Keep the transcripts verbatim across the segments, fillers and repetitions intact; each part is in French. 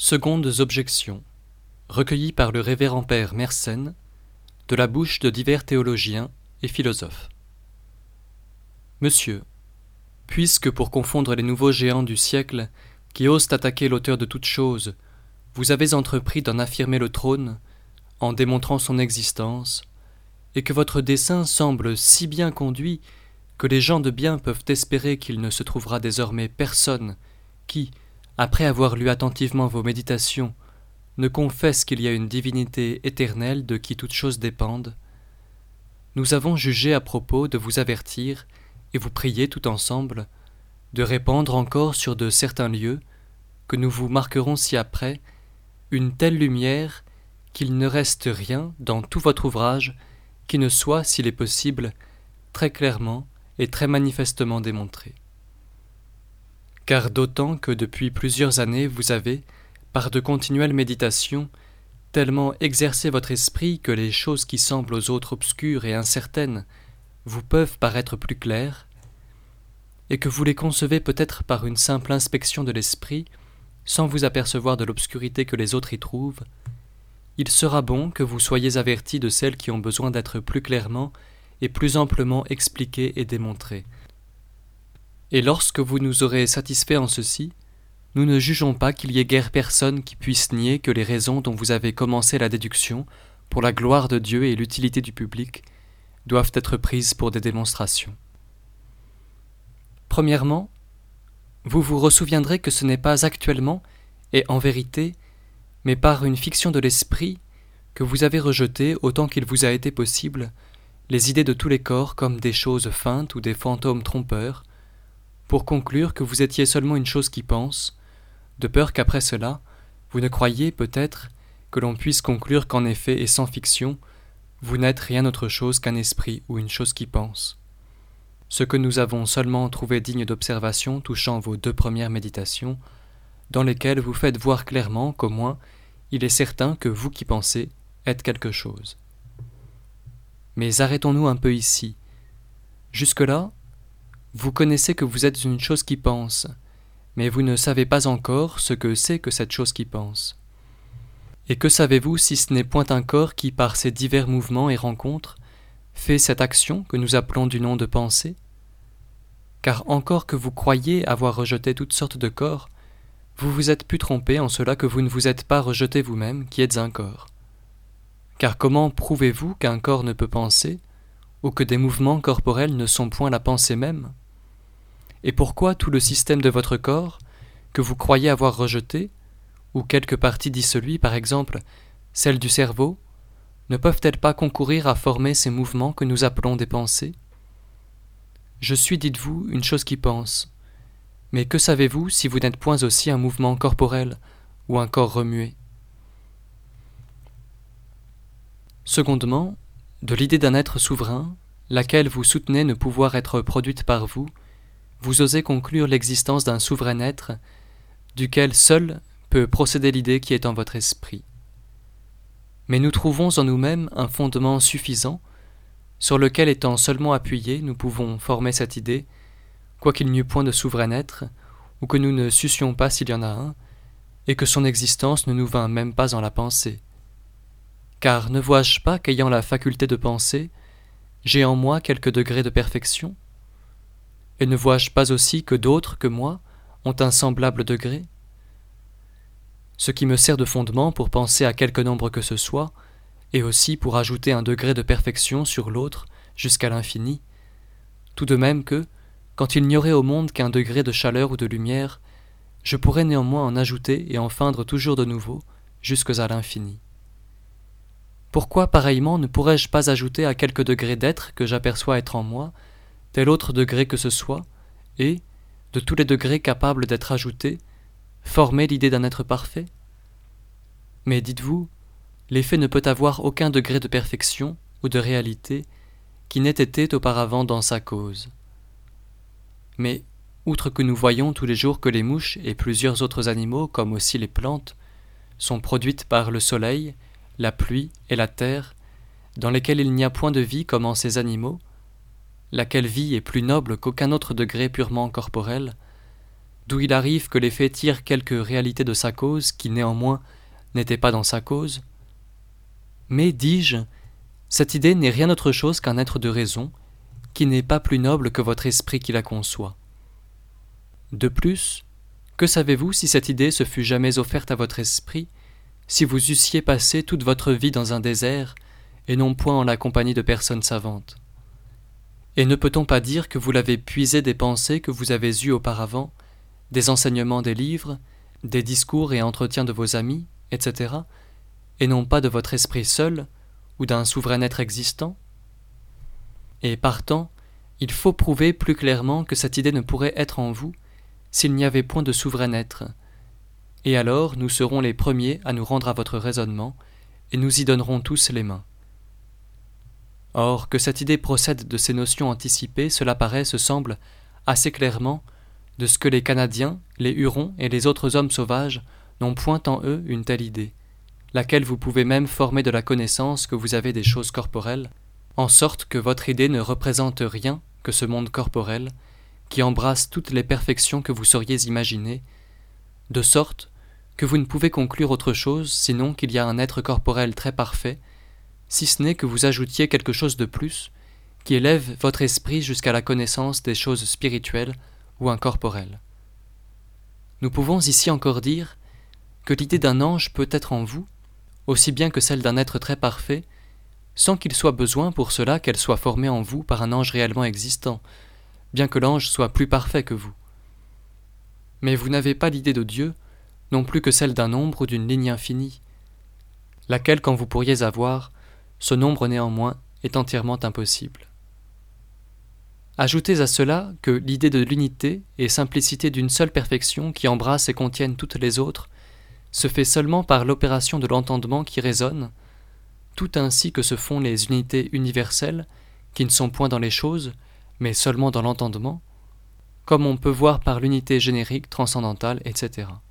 Secondes objections, recueillies par le révérend père Mersenne, de la bouche de divers théologiens et philosophes. Monsieur, puisque pour confondre les nouveaux géants du siècle qui osent attaquer l'auteur de toutes choses, vous avez entrepris d'en affirmer le trône, en démontrant son existence, et que votre dessein semble si bien conduit que les gens de bien peuvent espérer qu'il ne se trouvera désormais personne qui, après avoir lu attentivement vos méditations, ne confesse qu'il y a une divinité éternelle de qui toutes choses dépendent, nous avons jugé à propos de vous avertir et vous prier tout ensemble de répandre encore sur de certains lieux, que nous vous marquerons ci-après, une telle lumière qu'il ne reste rien dans tout votre ouvrage qui ne soit, s'il est possible, très clairement et très manifestement démontré. Car d'autant que depuis plusieurs années vous avez, par de continuelles méditations, tellement exercé votre esprit que les choses qui semblent aux autres obscures et incertaines vous peuvent paraître plus claires, et que vous les concevez peut-être par une simple inspection de l'esprit, sans vous apercevoir de l'obscurité que les autres y trouvent, il sera bon que vous soyez avertis de celles qui ont besoin d'être plus clairement et plus amplement expliquées et démontrées. Et lorsque vous nous aurez satisfaits en ceci, nous ne jugeons pas qu'il y ait guère personne qui puisse nier que les raisons dont vous avez commencé la déduction, pour la gloire de Dieu et l'utilité du public, doivent être prises pour des démonstrations. Premièrement, vous vous ressouviendrez que ce n'est pas actuellement, et en vérité, mais par une fiction de l'esprit, que vous avez rejeté, autant qu'il vous a été possible, les idées de tous les corps comme des choses feintes ou des fantômes trompeurs, pour conclure que vous étiez seulement une chose qui pense, de peur qu'après cela, vous ne croyiez peut-être que l'on puisse conclure qu'en effet et sans fiction, vous n'êtes rien autre chose qu'un esprit ou une chose qui pense. Ce que nous avons seulement trouvé digne d'observation touchant vos deux premières méditations, dans lesquelles vous faites voir clairement qu'au moins, il est certain que vous qui pensez êtes quelque chose. Mais arrêtons-nous un peu ici. Jusque-là, vous connaissez que vous êtes une chose qui pense, mais vous ne savez pas encore ce que c'est que cette chose qui pense. Et que savez-vous si ce n'est point un corps qui, par ses divers mouvements et rencontres, fait cette action que nous appelons du nom de pensée? Car encore que vous croyiez avoir rejeté toutes sortes de corps, vous vous êtes pu tromper en cela que vous ne vous êtes pas rejeté vous-même, qui êtes un corps. Car comment prouvez-vous qu'un corps ne peut penser, ou que des mouvements corporels ne sont point la pensée même? Et pourquoi tout le système de votre corps, que vous croyez avoir rejeté, ou quelques parties dissolues, par exemple, celles du cerveau, ne peuvent-elles pas concourir à former ces mouvements que nous appelons des pensées? Je suis, dites-vous, une chose qui pense. Mais que savez-vous si vous n'êtes point aussi un mouvement corporel, ou un corps remué? Secondement, de l'idée d'un être souverain, laquelle vous soutenez ne pouvoir être produite par vous, vous osez conclure l'existence d'un souverain être, duquel seul peut procéder l'idée qui est en votre esprit. Mais nous trouvons en nous-mêmes un fondement suffisant, sur lequel étant seulement appuyés, nous pouvons former cette idée, quoiqu'il n'y eût point de souverain être, ou que nous ne sussions pas s'il y en a un, et que son existence ne nous vint même pas en la pensée. Car ne vois-je pas qu'ayant la faculté de penser, j'ai en moi quelques degrés de perfection? Et ne vois-je pas aussi que d'autres que moi ont un semblable degré? Ce qui me sert de fondement pour penser à quelque nombre que ce soit, et aussi pour ajouter un degré de perfection sur l'autre jusqu'à l'infini, tout de même que, quand il n'y aurait au monde qu'un degré de chaleur ou de lumière, je pourrais néanmoins en ajouter et en feindre toujours de nouveau, jusque à l'infini. Pourquoi pareillement ne pourrais-je pas ajouter à quelque degré d'être que j'aperçois être en moi, tel autre degré que ce soit, et, de tous les degrés capables d'être ajoutés, former l'idée d'un être parfait? Mais dites-vous, l'effet ne peut avoir aucun degré de perfection ou de réalité qui n'ait été auparavant dans sa cause. Mais, outre que nous voyons tous les jours que les mouches et plusieurs autres animaux, comme aussi les plantes, sont produites par le soleil, la pluie et la terre, dans lesquelles il n'y a point de vie comme en ces animaux, laquelle vie est plus noble qu'aucun autre degré purement corporel, d'où il arrive que les faits tirent quelque réalité de sa cause qui néanmoins n'était pas dans sa cause. Mais, dis-je, cette idée n'est rien autre chose qu'un être de raison, qui n'est pas plus noble que votre esprit qui la conçoit. De plus, que savez-vous si cette idée se fût jamais offerte à votre esprit, si vous eussiez passé toute votre vie dans un désert, et non point en la compagnie de personnes savantes? Et ne peut-on pas dire que vous l'avez puisée des pensées que vous avez eues auparavant, des enseignements des livres, des discours et entretiens de vos amis, et cetera, et non pas de votre esprit seul, ou d'un souverain être existant? Et partant, il faut prouver plus clairement que cette idée ne pourrait être en vous s'il n'y avait point de souverain être. Et alors nous serons les premiers à nous rendre à votre raisonnement, et nous y donnerons tous les mains. Or, que cette idée procède de ces notions anticipées, cela paraît, se semble, assez clairement, de ce que les Canadiens, les Hurons et les autres hommes sauvages n'ont point en eux une telle idée, laquelle vous pouvez même former de la connaissance que vous avez des choses corporelles, en sorte que votre idée ne représente rien que ce monde corporel, qui embrasse toutes les perfections que vous sauriez imaginer, de sorte que vous ne pouvez conclure autre chose sinon qu'il y a un être corporel très parfait, si ce n'est que vous ajoutiez quelque chose de plus, qui élève votre esprit jusqu'à la connaissance des choses spirituelles ou incorporelles. Nous pouvons ici encore dire que l'idée d'un ange peut être en vous, aussi bien que celle d'un être très parfait, sans qu'il soit besoin pour cela qu'elle soit formée en vous par un ange réellement existant, bien que l'ange soit plus parfait que vous. Mais vous n'avez pas l'idée de Dieu, non plus que celle d'un nombre ou d'une ligne infinie, laquelle, quand vous pourriez avoir, ce nombre néanmoins est entièrement impossible. Ajoutez à cela que l'idée de l'unité et simplicité d'une seule perfection qui embrasse et contienne toutes les autres se fait seulement par l'opération de l'entendement qui raisonne, tout ainsi que se font les unités universelles, qui ne sont point dans les choses, mais seulement dans l'entendement, comme on peut voir par l'unité générique, transcendantale, et cetera.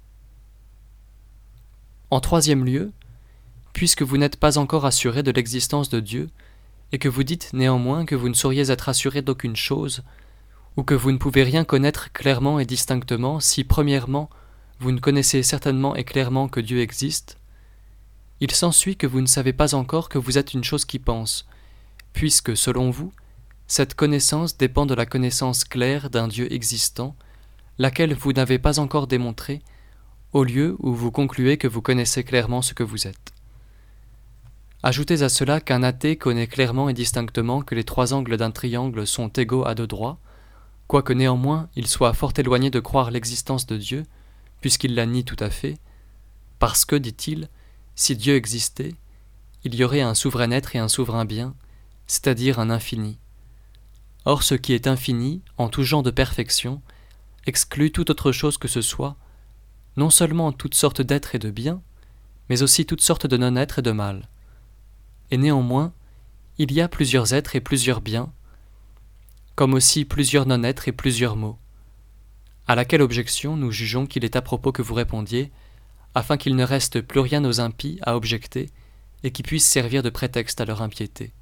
En troisième lieu, puisque vous n'êtes pas encore assuré de l'existence de Dieu, et que vous dites néanmoins que vous ne sauriez être assuré d'aucune chose, ou que vous ne pouvez rien connaître clairement et distinctement si, premièrement, vous ne connaissez certainement et clairement que Dieu existe, il s'ensuit que vous ne savez pas encore que vous êtes une chose qui pense, puisque, selon vous, cette connaissance dépend de la connaissance claire d'un Dieu existant, laquelle vous n'avez pas encore démontrée, au lieu où vous concluez que vous connaissez clairement ce que vous êtes. Ajoutez à cela qu'un athée connaît clairement et distinctement que les trois angles d'un triangle sont égaux à deux droits, quoique néanmoins il soit fort éloigné de croire l'existence de Dieu, puisqu'il la nie tout à fait, parce que, dit-il, si Dieu existait, il y aurait un souverain être et un souverain bien, c'est-à-dire un infini. Or ce qui est infini, en tout genre de perfection, exclut toute autre chose que ce soit, non seulement toutes sortes d'êtres et de biens, mais aussi toutes sortes de non-êtres et de mal. Et néanmoins, il y a plusieurs êtres et plusieurs biens, comme aussi plusieurs non-êtres et plusieurs mots. À laquelle objection nous jugeons qu'il est à propos que vous répondiez, afin qu'il ne reste plus rien aux impies à objecter et qui puisse servir de prétexte à leur impiété.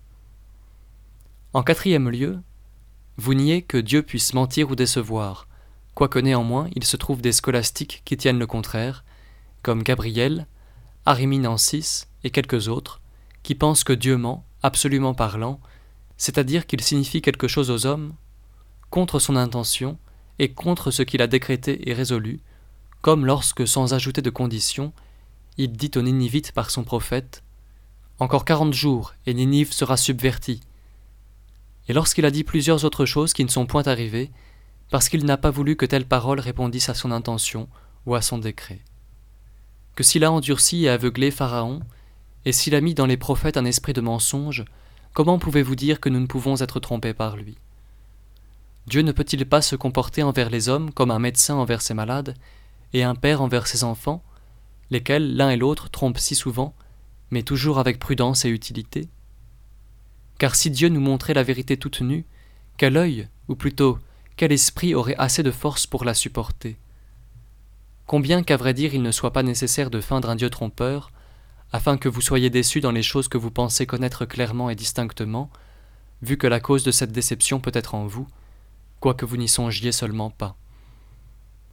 En quatrième lieu, vous niez que Dieu puisse mentir ou décevoir, quoique néanmoins il se trouve des scolastiques qui tiennent le contraire, comme Gabriel, Ariminensis et quelques autres, qui pensent que Dieu ment, absolument parlant, c'est-à-dire qu'il signifie quelque chose aux hommes, contre son intention et contre ce qu'il a décrété et résolu, comme lorsque, sans ajouter de conditions, il dit aux Ninivites par son prophète « Encore quarante jours, et Ninive sera subvertie ». Et lorsqu'il a dit plusieurs autres choses qui ne sont point arrivées, parce qu'il n'a pas voulu que telle parole répondisse à son intention ou à son décret. Que s'il a endurci et aveuglé Pharaon, et s'il a mis dans les prophètes un esprit de mensonge, comment pouvez-vous dire que nous ne pouvons être trompés par lui? Dieu ne peut-il pas se comporter envers les hommes comme un médecin envers ses malades, et un père envers ses enfants, lesquels l'un et l'autre trompent si souvent, mais toujours avec prudence et utilité? Car si Dieu nous montrait la vérité toute nue, quel œil, ou plutôt, quel esprit aurait assez de force pour la supporter? Combien qu'à vrai dire il ne soit pas nécessaire de feindre un Dieu trompeur, afin que vous soyez déçus dans les choses que vous pensez connaître clairement et distinctement, vu que la cause de cette déception peut être en vous, quoique vous n'y songiez seulement pas.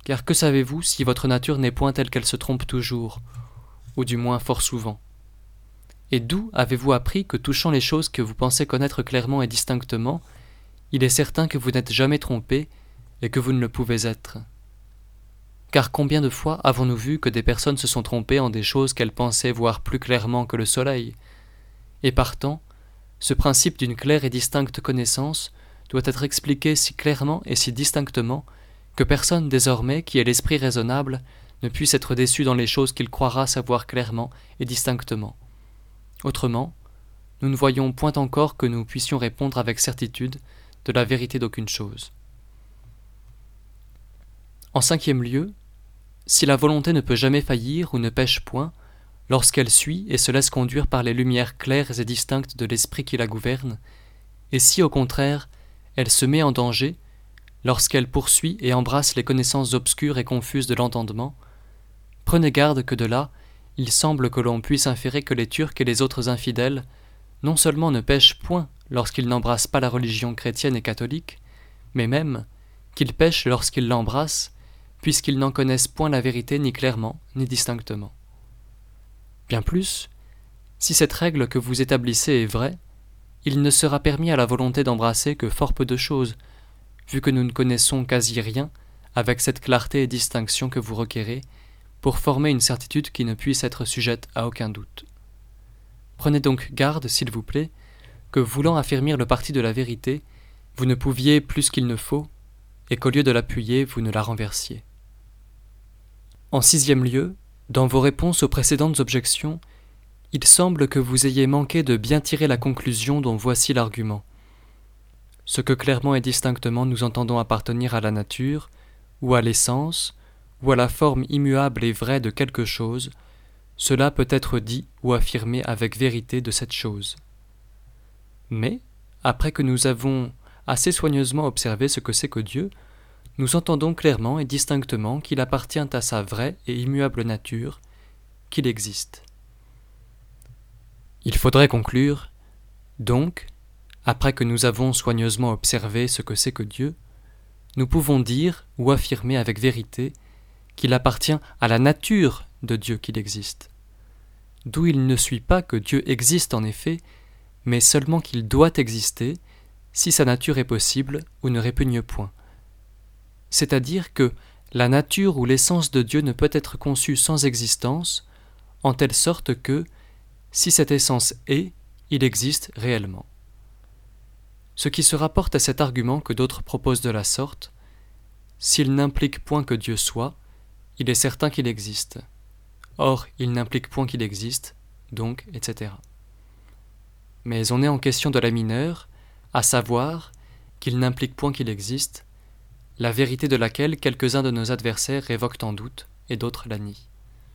Car que savez-vous si votre nature n'est point telle qu'elle se trompe toujours, ou du moins fort souvent? Et d'où avez-vous appris que touchant les choses que vous pensez connaître clairement et distinctement, il est certain que vous n'êtes jamais trompé et que vous ne le pouvez être? Car combien de fois avons-nous vu que des personnes se sont trompées en des choses qu'elles pensaient voir plus clairement que le soleil? Et partant, ce principe d'une claire et distincte connaissance doit être expliqué si clairement et si distinctement que personne désormais qui ait l'esprit raisonnable ne puisse être déçu dans les choses qu'il croira savoir clairement et distinctement. Autrement, nous ne voyons point encore que nous puissions répondre avec certitude de la vérité d'aucune chose. En cinquième lieu, si la volonté ne peut jamais faillir ou ne pêche point, lorsqu'elle suit et se laisse conduire par les lumières claires et distinctes de l'esprit qui la gouverne, et si au contraire elle se met en danger, lorsqu'elle poursuit et embrasse les connaissances obscures et confuses de l'entendement, prenez garde que de là, il semble que l'on puisse inférer que les Turcs et les autres infidèles non seulement ne pêchent point lorsqu'ils n'embrassent pas la religion chrétienne et catholique, mais même qu'ils pêchent lorsqu'ils l'embrassent, puisqu'ils n'en connaissent point la vérité ni clairement, ni distinctement. Bien plus, si cette règle que vous établissez est vraie, il ne sera permis à la volonté d'embrasser que fort peu de choses, vu que nous ne connaissons quasi rien avec cette clarté et distinction que vous requérez, pour former une certitude qui ne puisse être sujette à aucun doute. Prenez donc garde, s'il vous plaît, que voulant affermir le parti de la vérité, vous ne pouviez plus qu'il ne faut, et qu'au lieu de l'appuyer, vous ne la renversiez. En sixième lieu, dans vos réponses aux précédentes objections, il semble que vous ayez manqué de bien tirer la conclusion dont voici l'argument. Ce que clairement et distinctement nous entendons appartenir à la nature, ou à l'essence, ou à la forme immuable et vraie de quelque chose, cela peut être dit ou affirmé avec vérité de cette chose. Mais, après que nous avons assez soigneusement observé ce que c'est que Dieu, nous entendons clairement et distinctement qu'il appartient à sa vraie et immuable nature, qu'il existe. Il faudrait conclure, donc, après que nous avons soigneusement observé ce que c'est que Dieu, nous pouvons dire ou affirmer avec vérité qu'il appartient à la nature de Dieu qu'il existe. D'où il ne suit pas que Dieu existe en effet, mais seulement qu'il doit exister, si sa nature est possible ou ne répugne point. C'est-à-dire que la nature ou l'essence de Dieu ne peut être conçue sans existence, en telle sorte que, si cette essence est, il existe réellement. Ce qui se rapporte à cet argument que d'autres proposent de la sorte, s'il n'implique point que Dieu soit, il est certain qu'il existe. Or, il n'implique point qu'il existe, donc, et cetera. Mais on est en question de la mineure, à savoir qu'il n'implique point qu'il existe, la vérité de laquelle quelques-uns de nos adversaires révoquent en doute, et d'autres la nient.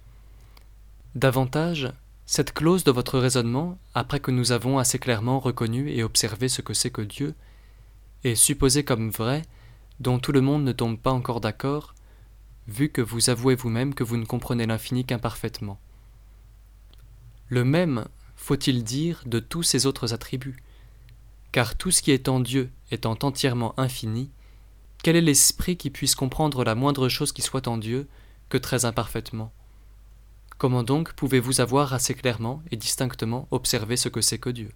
Davantage, cette clause de votre raisonnement, après que nous avons assez clairement reconnu et observé ce que c'est que Dieu, est supposée comme vraie, dont tout le monde ne tombe pas encore d'accord, vu que vous avouez vous-même que vous ne comprenez l'infini qu'imparfaitement. Le même, faut-il dire, de tous ses autres attributs, car tout ce qui est en Dieu étant entièrement infini, quel est l'esprit qui puisse comprendre la moindre chose qui soit en Dieu que très imparfaitement? Comment donc pouvez-vous avoir assez clairement et distinctement observé ce que c'est que Dieu?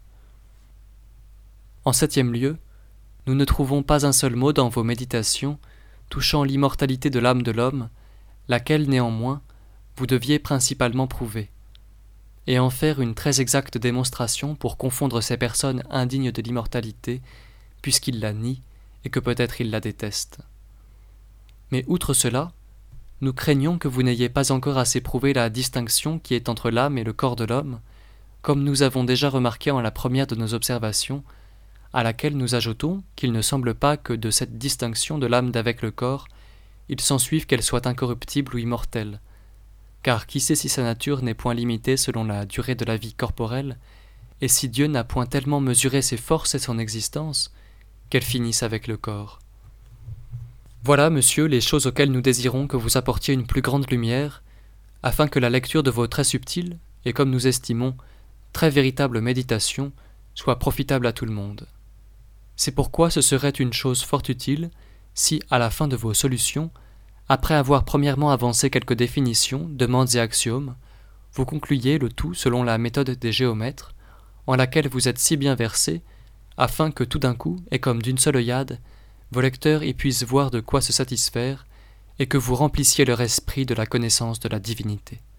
En septième lieu, nous ne trouvons pas un seul mot dans vos méditations touchant l'immortalité de l'âme de l'homme, laquelle néanmoins vous deviez principalement prouver, et en faire une très exacte démonstration pour confondre ces personnes indignes de l'immortalité, puisqu'ils la nient et que peut-être ils la détestent. Mais outre cela, nous craignons que vous n'ayez pas encore assez prouvé la distinction qui est entre l'âme et le corps de l'homme, comme nous avons déjà remarqué en la première de nos observations, à laquelle nous ajoutons qu'il ne semble pas que de cette distinction de l'âme d'avec le corps, il s'ensuive qu'elle soit incorruptible ou immortelle, car qui sait si sa nature n'est point limitée selon la durée de la vie corporelle, et si Dieu n'a point tellement mesuré ses forces et son existence, qu'elles finissent avec le corps. Voilà, monsieur, les choses auxquelles nous désirons que vous apportiez une plus grande lumière, afin que la lecture de vos très subtiles, et comme nous estimons, très véritables méditations, soit profitable à tout le monde. C'est pourquoi ce serait une chose fort utile, si, à la fin de vos solutions, Après avoir premièrement avancé quelques définitions, demandes et axiomes, vous concluiez le tout selon la méthode des géomètres, en laquelle vous êtes si bien versé, afin que tout d'un coup, et comme d'une seule œillade, vos lecteurs y puissent voir de quoi se satisfaire, et que vous remplissiez leur esprit de la connaissance de la divinité.